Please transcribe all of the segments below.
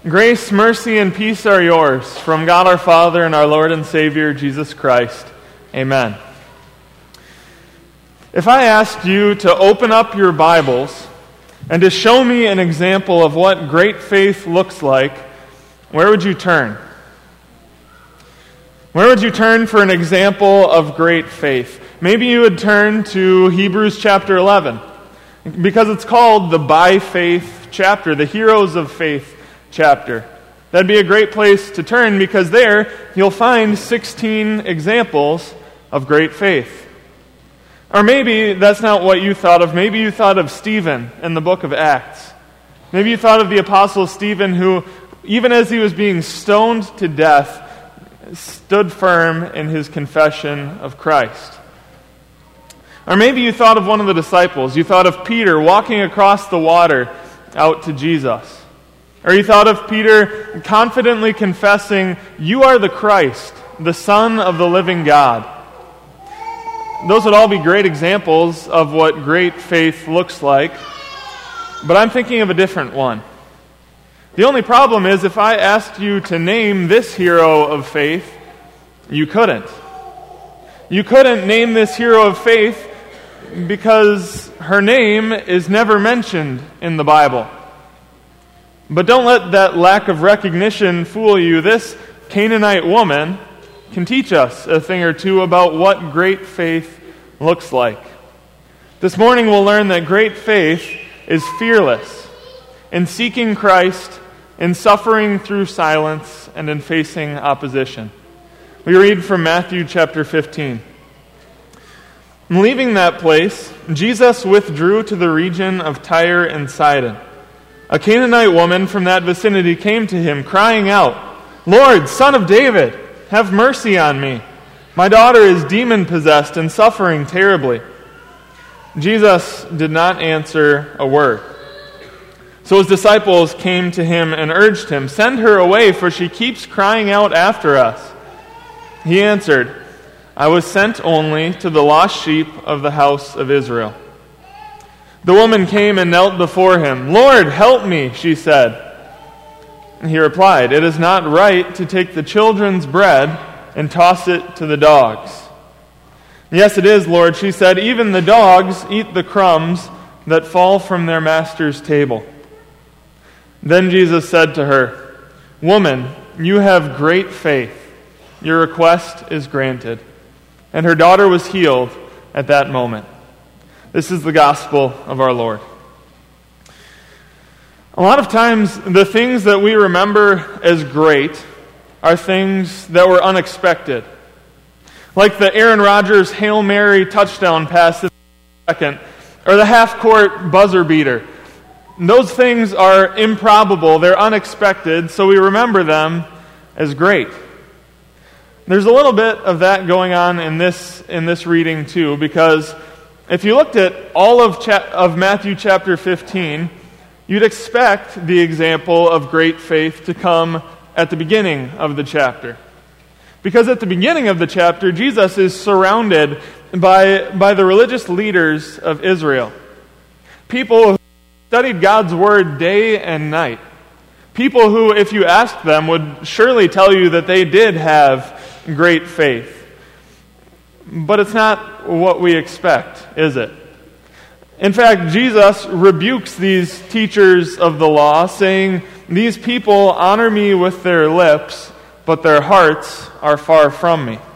Grace, mercy, and peace are yours from God our Father and our Lord and Savior, Jesus Christ. Amen. If I asked you to open up your Bibles and to show me an example of what great faith looks like, where would you turn? Where would you turn for an example of great faith? Maybe you would turn to Hebrews chapter 11, because it's called the by faith chapter, the heroes of faith chapter. That'd be a great place to turn, because there you'll find 16 examples of great faith. Or maybe that's not what you thought of. Maybe you thought of Stephen in the book of Acts. Maybe you thought of the apostle Stephen, who, even as he was being stoned to death, stood firm in his confession of Christ. Or maybe you thought of one of the disciples. You thought of Peter walking across the water out to Jesus. Or you thought of Peter confidently confessing, "You are the Christ, the Son of the living God." Those would all be great examples of what great faith looks like. But I'm thinking of a different one. The only problem is, if I asked you to name this hero of faith, you couldn't. You couldn't name this hero of faith because her name is never mentioned in the Bible. But don't let that lack of recognition fool you. This Canaanite woman can teach us a thing or two about what great faith looks like. This morning we'll learn that great faith is fearless in seeking Christ, in suffering through silence, and in facing opposition. We read from Matthew chapter 15. Leaving that place, Jesus withdrew to the region of Tyre and Sidon. A Canaanite woman from that vicinity came to him, crying out, "Lord, Son of David, have mercy on me. My daughter is demon-possessed and suffering terribly." Jesus did not answer a word. So his disciples came to him and urged him, "Send her away, for she keeps crying out after us." He answered, "I was sent only to the lost sheep of the house of Israel." The woman came and knelt before him. "Lord, help me," she said. And he replied, "It is not right to take the children's bread and toss it to the dogs." "Yes, it is, Lord," she said. "Even the dogs eat the crumbs that fall from their master's table." Then Jesus said to her, "Woman, you have great faith. Your request is granted." And her daughter was healed at that moment. This is the gospel of our Lord. A lot of times, the things that we remember as great are things that were unexpected. Like the Aaron Rodgers Hail Mary touchdown pass in the second, or the half-court buzzer beater. Those things are improbable, they're unexpected, so we remember them as great. There's a little bit of that going on in this reading too, because if you looked at all of Matthew chapter 15, you'd expect the example of great faith to come at the beginning of the chapter. Because at the beginning of the chapter, Jesus is surrounded by the religious leaders of Israel. People who studied God's word day and night. People who, if you asked them, would surely tell you that they did have great faith. But it's not what we expect, is it? In fact, Jesus rebukes these teachers of the law, saying, "These people honor me with their lips, but their hearts are far from me."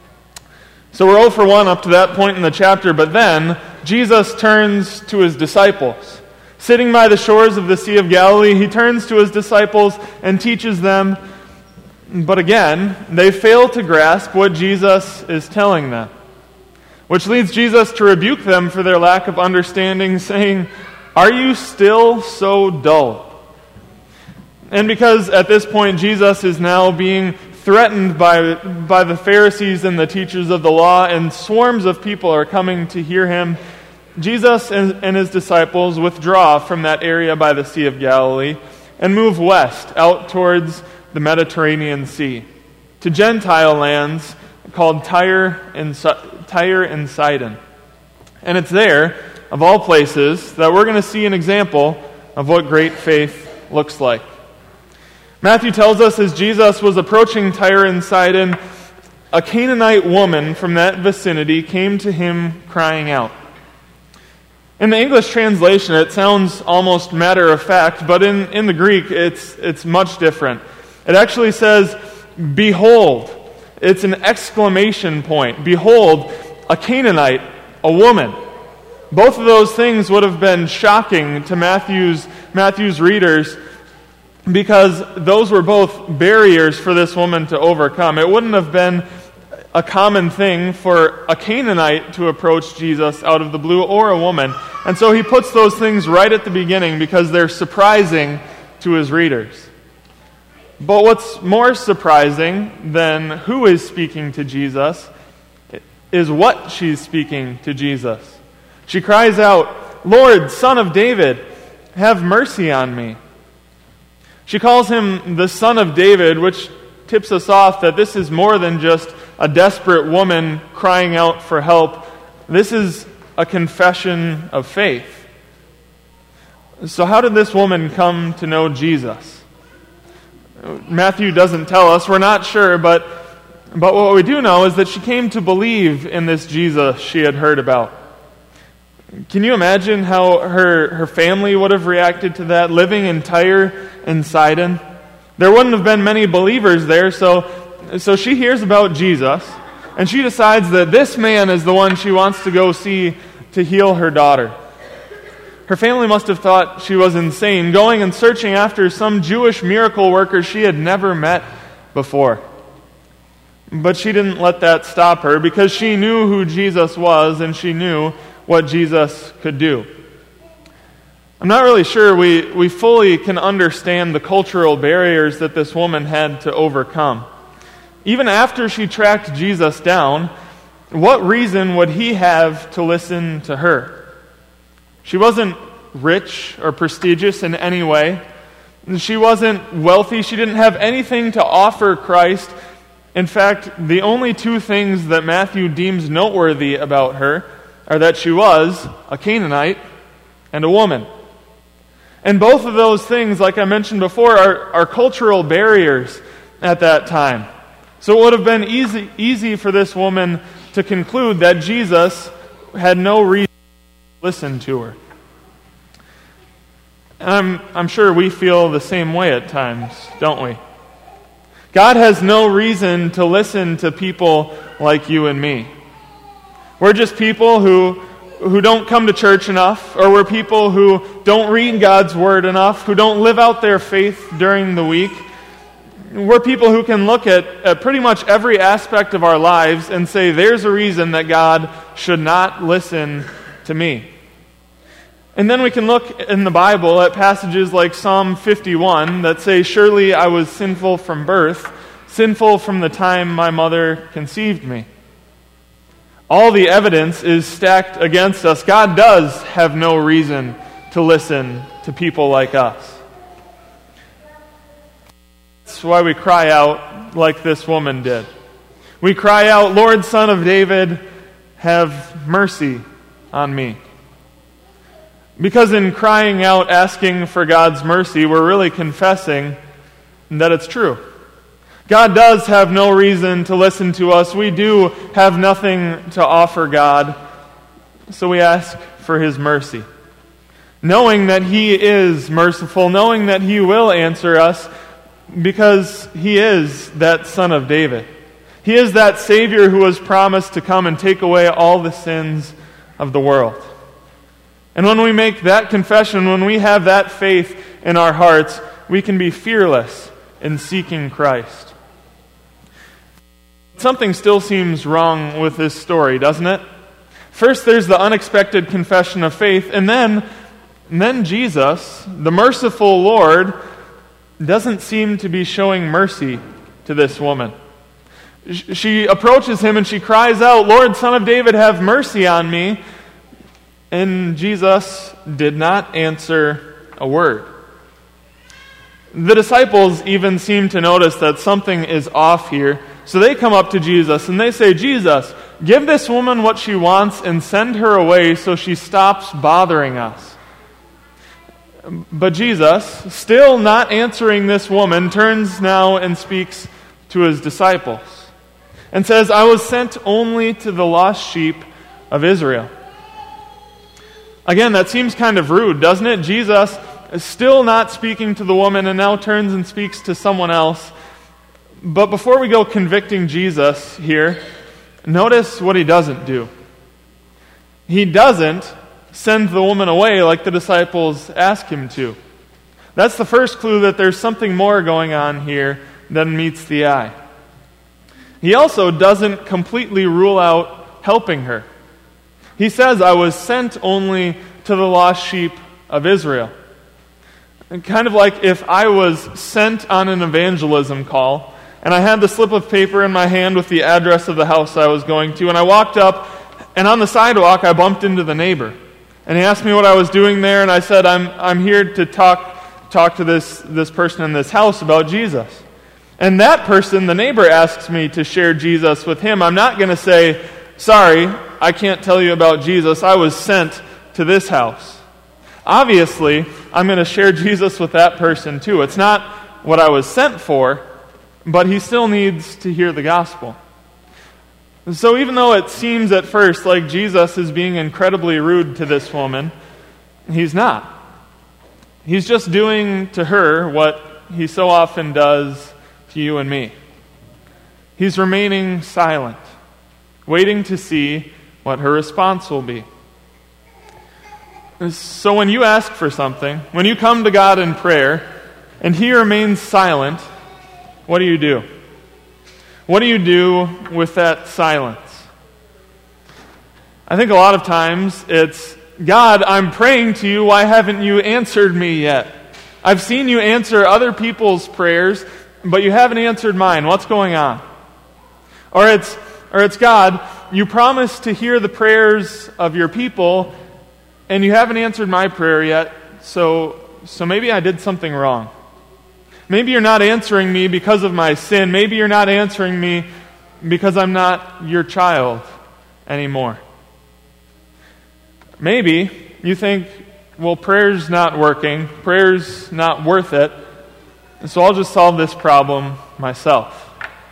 So we're 0 for 1 up to that point in the chapter, but then Jesus turns to his disciples. Sitting by the shores of the Sea of Galilee, he turns to his disciples and teaches them. But again, they fail to grasp what Jesus is telling them, which leads Jesus to rebuke them for their lack of understanding, saying, "Are you still so dull?" And because at this point Jesus is now being threatened by the Pharisees and the teachers of the law, and swarms of people are coming to hear him, Jesus and his disciples withdraw from that area by the Sea of Galilee and move west out towards the Mediterranean Sea, to Gentile lands called Tyre and Sidon. And it's there, of all places, that we're going to see an example of what great faith looks like. Matthew tells us as Jesus was approaching Tyre and Sidon, a Canaanite woman from that vicinity came to him crying out. In the English translation, it sounds almost matter of fact, but in the Greek, it's much different. It actually says, "Behold." It's an exclamation point. Behold, a Canaanite, a woman. Both of those things would have been shocking to Matthew's readers, because those were both barriers for this woman to overcome. It wouldn't have been a common thing for a Canaanite to approach Jesus out of the blue, or a woman. And so he puts those things right at the beginning because they're surprising to his readers. But what's more surprising than who is speaking to Jesus is what she's speaking to Jesus. She cries out, "Lord, Son of David, have mercy on me." She calls him the Son of David, which tips us off that this is more than just a desperate woman crying out for help. This is a confession of faith. So how did this woman come to know Jesus? Matthew doesn't tell us. We're not sure, but what we do know is that she came to believe in this Jesus she had heard about. Can you imagine how her family would have reacted to that, living in Tyre and Sidon? There wouldn't have been many believers there, so she hears about Jesus, and she decides that this man is the one she wants to go see to heal her daughter. Her family must have thought she was insane, going and searching after some Jewish miracle worker she had never met before. But she didn't let that stop her, because she knew who Jesus was, and she knew what Jesus could do. I'm not really sure we fully can understand the cultural barriers that this woman had to overcome. Even after she tracked Jesus down, what reason would he have to listen to her? She wasn't rich or prestigious in any way. She wasn't wealthy. She didn't have anything to offer Christ. In fact, the only two things that Matthew deems noteworthy about her are that she was a Canaanite and a woman. And both of those things, like I mentioned before, are cultural barriers at that time. So it would have been easy for this woman to conclude that Jesus had no reason to listen to her. And I'm sure we feel the same way at times, don't we? God has no reason to listen to people like you and me. We're just people who don't come to church enough, or we're people who don't read God's Word enough, who don't live out their faith during the week. We're people who can look at pretty much every aspect of our lives and say, there's a reason that God should not listen to me. And then we can look in the Bible at passages like Psalm 51 that say, surely I was sinful from birth, sinful from the time my mother conceived me. All the evidence is stacked against us. God does have no reason to listen to people like us. That's why we cry out like this woman did. We cry out, Lord, Son of David, have mercy on me. Because in crying out, asking for God's mercy, we're really confessing that it's true. God does have no reason to listen to us. We do have nothing to offer God. So we ask for His mercy. Knowing that He is merciful, knowing that He will answer us, because He is that Son of David. He is that Savior who was promised to come and take away all the sins of the world. And when we make that confession, when we have that faith in our hearts, we can be fearless in seeking Christ. Something still seems wrong with this story, doesn't it? First, there's the unexpected confession of faith, and then Jesus, the merciful Lord, doesn't seem to be showing mercy to this woman. She approaches Him and she cries out, Lord, Son of David, have mercy on me. And Jesus did not answer a word. The disciples even seem to notice that something is off here. So they come up to Jesus and they say, Jesus, give this woman what she wants and send her away so she stops bothering us. But Jesus, still not answering this woman, turns now and speaks to his disciples and says, I was sent only to the lost sheep of Israel. Again, that seems kind of rude, doesn't it? Jesus is still not speaking to the woman and now turns and speaks to someone else. But before we go convicting Jesus here, notice what he doesn't do. He doesn't send the woman away like the disciples ask him to. That's the first clue that there's something more going on here than meets the eye. He also doesn't completely rule out helping her. He says, I was sent only to the lost sheep of Israel. And kind of like if I was sent on an evangelism call, and I had the slip of paper in my hand with the address of the house I was going to, and I walked up, and on the sidewalk I bumped into the neighbor. And he asked me what I was doing there, and I said, I'm here to talk to this person in this house about Jesus. And that person, the neighbor, asks me to share Jesus with him. I'm not going to say, sorry, I can't tell you about Jesus. I was sent to this house. Obviously, I'm going to share Jesus with that person too. It's not what I was sent for, but he still needs to hear the gospel. So even though it seems at first like Jesus is being incredibly rude to this woman, he's not. He's just doing to her what he so often does to you and me. He's remaining silent, waiting to see what her response will be. So when you ask for something, when you come to God in prayer, and he remains silent, what do? What do you do with that silence? I think a lot of times it's, God, I'm praying to you, why haven't you answered me yet? I've seen you answer other people's prayers, but you haven't answered mine. What's going on? Or it's God, you promised to hear the prayers of your people, and you haven't answered my prayer yet, so maybe I did something wrong. Maybe you're not answering me because of my sin. Maybe you're not answering me because I'm not your child anymore. Maybe you think, well, prayer's not working, prayer's not worth it, and so I'll just solve this problem myself.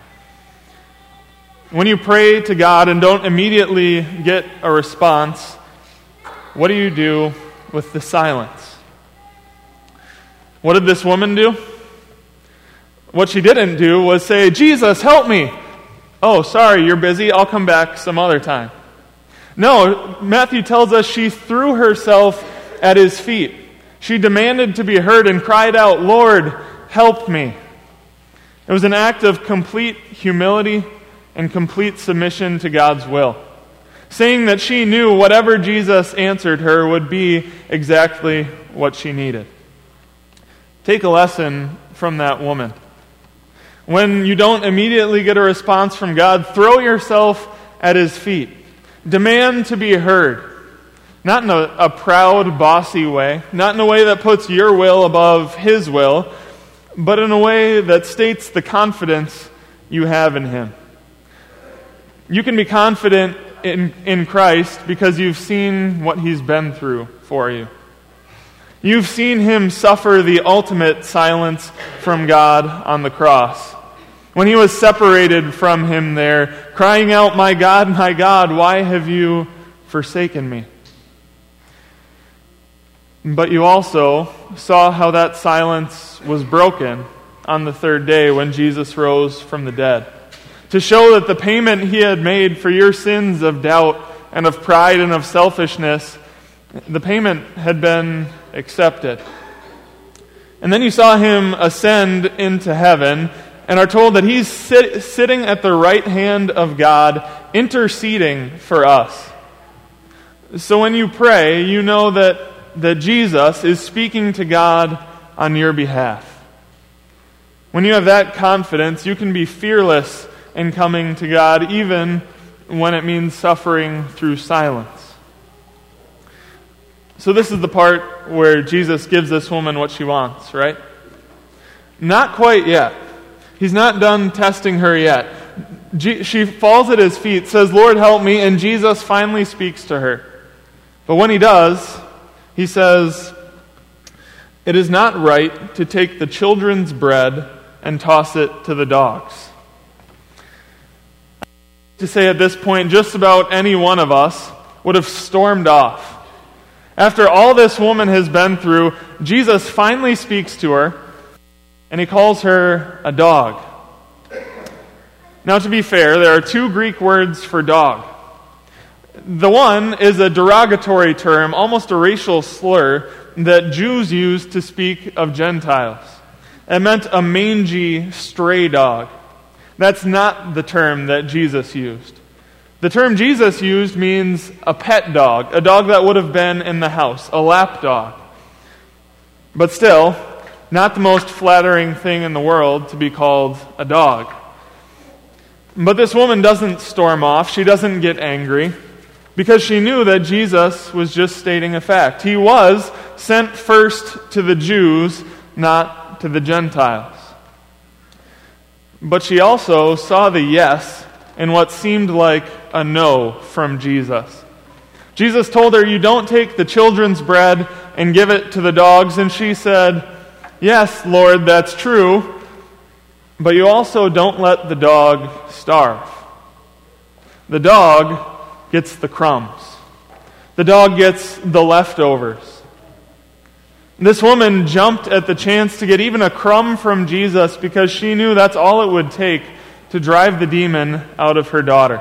When you pray to God and don't immediately get a response, what do you do with the silence? What did this woman do? What she didn't do was say, Jesus, help me. Oh, sorry, you're busy. I'll come back some other time. No, Matthew tells us she threw herself at his feet. She demanded to be heard and cried out, Lord, help me. It was an act of complete humility and complete submission to God's will, saying that she knew whatever Jesus answered her would be exactly what she needed. Take a lesson from that woman. When you don't immediately get a response from God, throw yourself at his feet. Demand to be heard. Not in a proud, bossy way, not in a way that puts your will above his will, but in a way that states the confidence you have in him. You can be confident in Christ because you've seen what he's been through for you. You've seen him suffer the ultimate silence from God on the cross. When he was separated from him there, crying out, my God, why have you forsaken me? But you also saw how that silence was broken on the third day when Jesus rose from the dead, to show that the payment he had made for your sins of doubt and of pride and of selfishness, the payment had been accepted. And then you saw him ascend into heaven and are told that he's sitting at the right hand of God, interceding for us. So when you pray, you know that Jesus is speaking to God on your behalf. When you have that confidence, you can be fearless in coming to God, even when it means suffering through silence. So this is the part where Jesus gives this woman what she wants, right? Not quite yet. He's not done testing her yet. She falls at his feet, says, Lord, help me, and Jesus finally speaks to her. But when he does, he says, "It is not right to take the children's bread and toss it to the dogs." To say at this point, just about any one of us would have stormed off. After all this woman has been through, Jesus finally speaks to her, and he calls her a dog. Now, to be fair, there are two Greek words for dog. The one is a derogatory term, almost a racial slur, that Jews used to speak of Gentiles. It meant a mangy, stray dog. That's not the term that Jesus used. The term Jesus used means a pet dog, a dog that would have been in the house, a lap dog. But still, not the most flattering thing in the world to be called a dog. But this woman doesn't storm off. She doesn't get angry because she knew that Jesus was just stating a fact. He was sent first to the Jews, not to the Gentiles. But she also saw the yes in what seemed like a no from Jesus. Jesus told her, "You don't take the children's bread and give it to the dogs." And she said, "Yes, Lord, that's true, but you also don't let the dog starve." The dog gets the crumbs. The dog gets the leftovers. This woman jumped at the chance to get even a crumb from Jesus because she knew that's all it would take to drive the demon out of her daughter.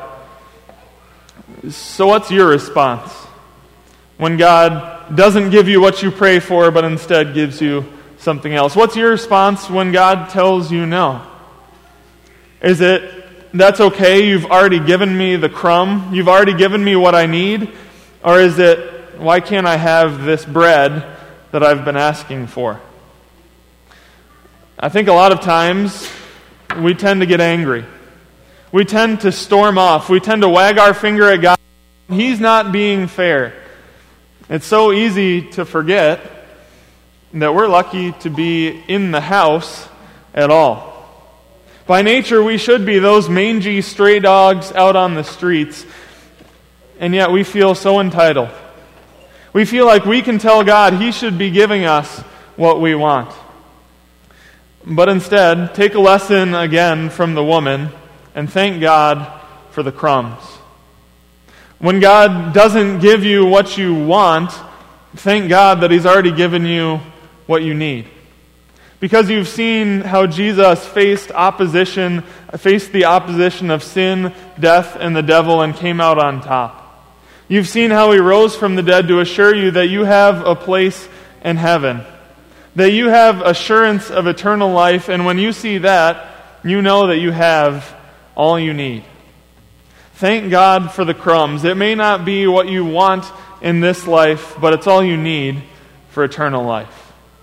So what's your response when God doesn't give you what you pray for, but instead gives you something else? What's your response when God tells you no? Is it, "That's okay, you've already given me the crumb, you've already given me what I need"? Or is it, "Why can't I have this bread that I've been asking for"? I think a lot of times we tend to get angry. We tend to storm off. We tend to wag our finger at God. He's not being fair. It's so easy to forget that we're lucky to be in the house at all. By nature, we should be those mangy stray dogs out on the streets, and yet we feel so entitled. We feel like we can tell God He should be giving us what we want. But instead, take a lesson again from the woman and thank God for the crumbs. When God doesn't give you what you want, thank God that He's already given you what you need. Because you've seen how Jesus faced the opposition of sin, death, and the devil and came out on top. You've seen how He rose from the dead to assure you that you have a place in heaven, that you have assurance of eternal life, and when you see that, you know that you have all you need. Thank God for the crumbs. It may not be what you want in this life, but it's all you need for eternal life.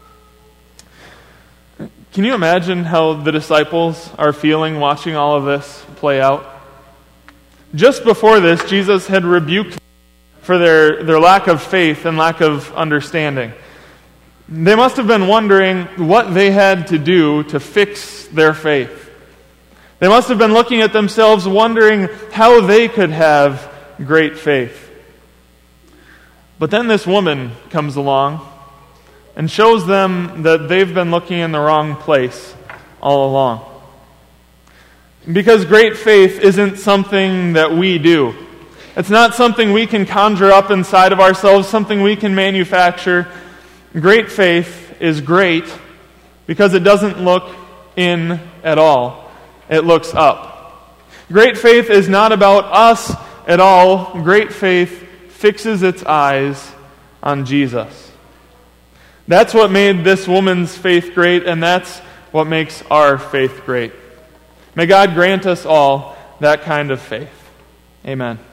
Can you imagine how the disciples are feeling watching all of this play out? Just before this, Jesus had rebuked them for their lack of faith and lack of understanding. They must have been wondering what they had to do to fix their faith. They must have been looking at themselves wondering how they could have great faith. But then this woman comes along and shows them that they've been looking in the wrong place all along. Because great faith isn't something that we do. It's not something we can conjure up inside of ourselves, something we can manufacture. Great faith is great because it doesn't look in at all. It looks up. Great faith is not about us at all. Great faith fixes its eyes on Jesus. That's what made this woman's faith great, and that's what makes our faith great. May God grant us all that kind of faith. Amen.